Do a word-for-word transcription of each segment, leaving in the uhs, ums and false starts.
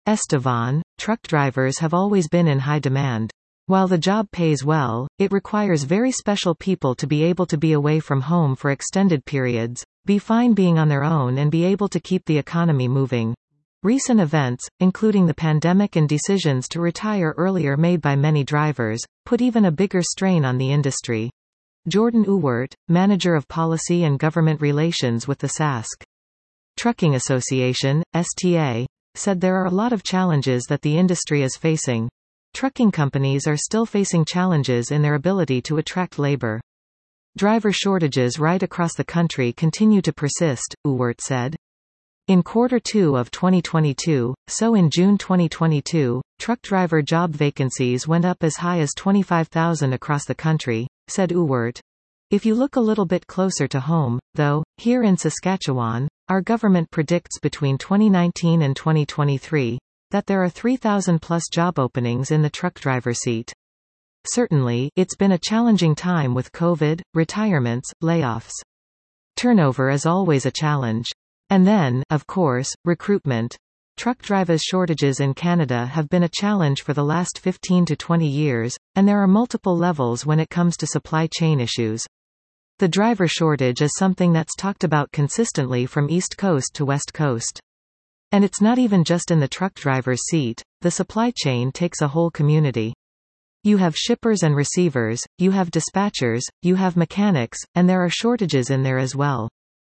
Estevan, truck drivers have always been in high demand. While the job pays well, it requires very special people to be able to be away from home for extended periods, be fine being on their own and be able to keep the economy moving. Recent events, including the pandemic and decisions to retire earlier made by many drivers, put even a bigger strain on the industry. Jordan Ewart, Manager of Policy and Government Relations with the Sask Trucking Association, S T A, said there are a lot of challenges that the industry is facing. Trucking companies are still facing challenges in their ability to attract labor. Driver shortages right across the country continue to persist, Ewart said. In quarter two of twenty twenty-two, so in June twenty twenty-two, truck driver job vacancies went up as high as twenty-five thousand across the country, said Ewart. If you look a little bit closer to home, though, here in Saskatchewan, our government predicts between twenty nineteen and twenty twenty-three, that there are three thousand plus job openings in the truck driver seat. Certainly, it's been a challenging time with COVID, retirements, layoffs. Turnover is always a challenge. And then, of course, recruitment. Truck drivers shortages in Canada have been a challenge for the last fifteen to twenty years, and there are multiple levels when it comes to supply chain issues. The driver shortage is something that's talked about consistently from East Coast to West Coast. And it's not even just in the truck driver's seat, the supply chain takes a whole community. You have shippers and receivers, you have dispatchers, you have mechanics, and there are shortages in there as well.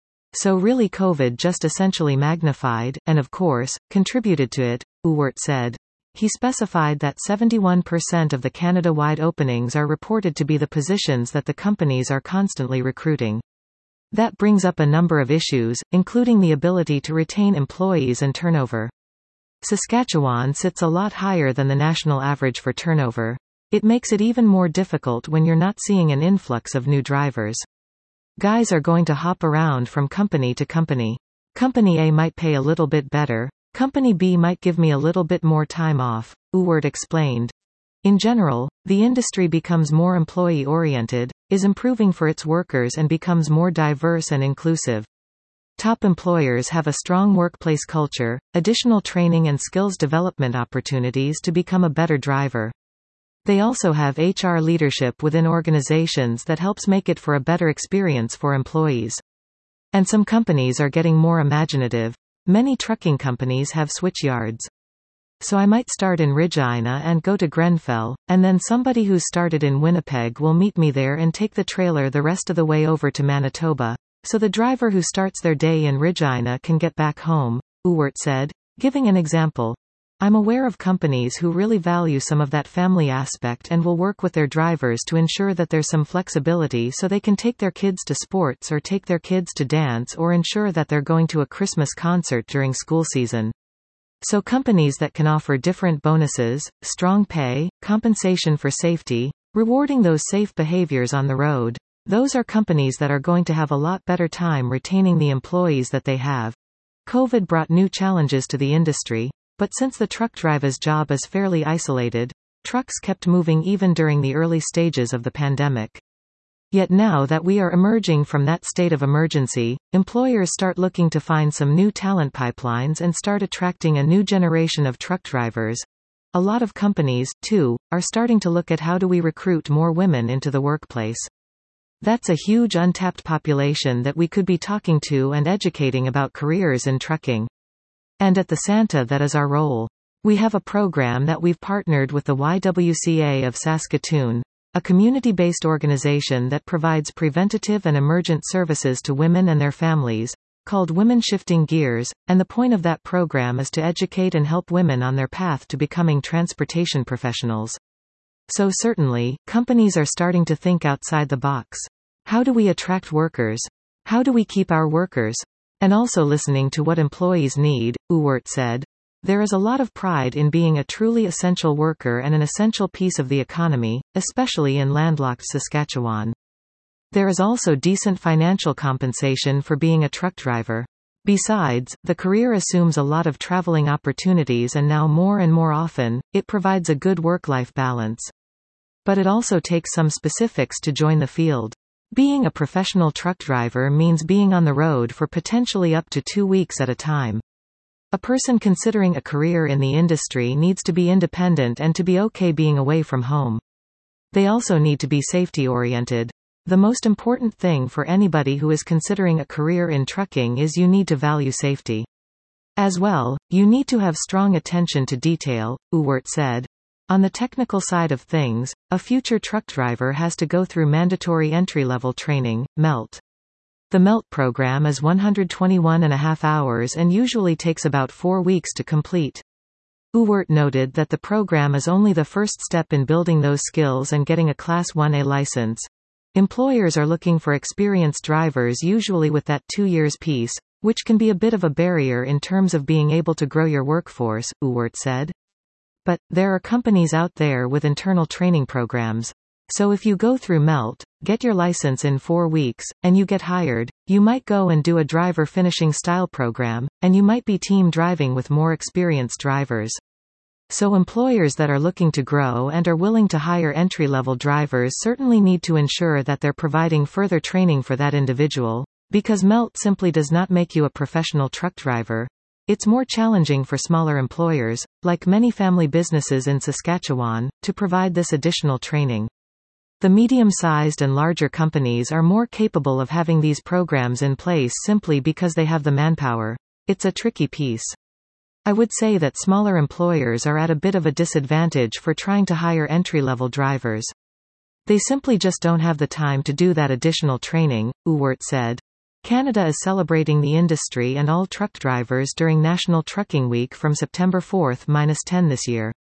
So really COVID just essentially magnified, and of course, contributed to it, Ewart said. He specified that seventy-one percent of the Canada-wide openings are reported to be the positions that the companies are constantly recruiting. That brings up a number of issues, including the ability to retain employees and turnover. Saskatchewan sits a lot higher than the national average for turnover. It makes it even more difficult when you're not seeing an influx of new drivers. Guys are going to hop around from company to company. Company A might pay a little bit better. Company B might give me a little bit more time off, Ewart explained. In general, the industry becomes more employee-oriented, is improving for its workers and becomes more diverse and inclusive. Top employers have a strong workplace culture, additional training and skills development opportunities to become a better driver. They also have H R leadership within organizations that helps make it for a better experience for employees. And some companies are getting more imaginative. Many trucking companies have switch yards. So I might start in Regina and go to Grenfell, and then somebody who's started in Winnipeg will meet me there and take the trailer the rest of the way over to Manitoba, so the driver who starts their day in Regina can get back home, Ewart said, giving an example. I'm aware of companies who really value some of that family aspect and will work with their drivers to ensure that there's some flexibility so they can take their kids to sports or take their kids to dance or ensure that they're going to a Christmas concert during school season. So companies that can offer different bonuses, strong pay, compensation for safety, rewarding those safe behaviors on the road, those are companies that are going to have a lot better time retaining the employees that they have. COVID brought new challenges to the industry, but since the truck driver's job is fairly isolated, trucks kept moving even during the early stages of the pandemic. Yet now that we are emerging from that state of emergency, employers start looking to find some new talent pipelines and start attracting a new generation of truck drivers. A lot of companies, too, are starting to look at how do we recruit more women into the workplace. That's a huge untapped population that we could be talking to and educating about careers in trucking. And at the Santa, that is our role. We have a program that we've partnered with the Y W C A of Saskatoon, a community-based organization that provides preventative and emergent services to women and their families, called Women Shifting Gears, and the point of that program is to educate and help women on their path to becoming transportation professionals. So certainly, companies are starting to think outside the box. How do we attract workers? How do we keep our workers? And also listening to what employees need, Ewart said. There is a lot of pride in being a truly essential worker and an essential piece of the economy, especially in landlocked Saskatchewan. There is also decent financial compensation for being a truck driver. Besides, the career assumes a lot of traveling opportunities and now more and more often, it provides a good work-life balance. But it also takes some specifics to join the field. Being a professional truck driver means being on the road for potentially up to two weeks at a time. A person considering a career in the industry needs to be independent and to be okay being away from home. They also need to be safety-oriented. The most important thing for anybody who is considering a career in trucking is you need to value safety. As well, you need to have strong attention to detail, Ewert said. On the technical side of things, a future truck driver has to go through mandatory entry-level training, MELT. The MELT program is one hundred twenty-one and a half hours and usually takes about four weeks to complete. Ewert noted that the program is only the first step in building those skills and getting a Class one A license. Employers are looking for experienced drivers usually with that two years piece, which can be a bit of a barrier in terms of being able to grow your workforce, Ewert said. But, there are companies out there with internal training programs. So if you go through MELT, get your license in four weeks, and you get hired, you might go and do a driver finishing style program, and you might be team driving with more experienced drivers. So employers that are looking to grow and are willing to hire entry-level drivers certainly need to ensure that they're providing further training for that individual, because MELT simply does not make you a professional truck driver. It's more challenging for smaller employers, like many family businesses in Saskatchewan, to provide this additional training. The medium-sized and larger companies are more capable of having these programs in place simply because they have the manpower. It's a tricky piece. I would say that smaller employers are at a bit of a disadvantage for trying to hire entry-level drivers. They simply just don't have the time to do that additional training, Ewert said. Canada is celebrating the industry and all truck drivers during National Trucking Week from September fourth to tenth this year.